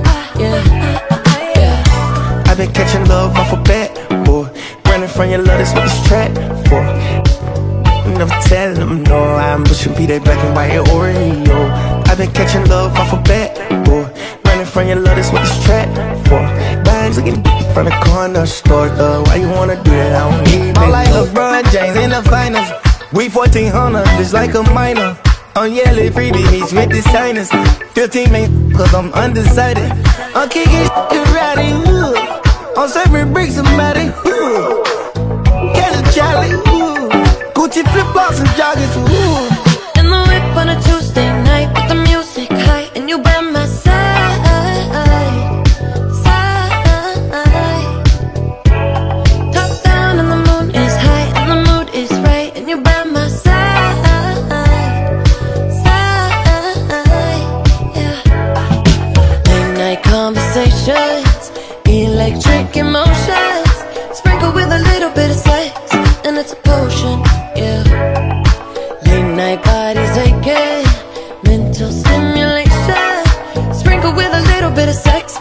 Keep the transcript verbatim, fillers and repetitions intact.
yeah, yeah. I've been catching love off a bat, boy. Running from your love, that's what this track for. Never telling them no, I'm pushing be that black and white Oreo. I've been catching love off a bat, boy. Running from your love, that's what this track for. Bags looking from the corner store, though. Why you wanna do that? I don't need it. I'm like LeBron James in the finals. We fourteen hundred, just like a minor. I'm yelling freebie meets with the signers. fifteen man, cause I'm undecided. I'm kicking shit rowdy, ooh. I'm serving bricks and matty, ooh. Catch a Charlie, ooh. Gucci flip-flops and joggers, ooh. In the whip on a Tuesday night with the music high, and you by my side, side. Top down and the moon is high, and the mood is right, and you by my side, side, yeah. Late night conversations, electric emotions, sprinkled with a little bit of sex, and it's a potion, yeah. Late night bodies aching, mental stimulation, sprinkled with a little bit of sex,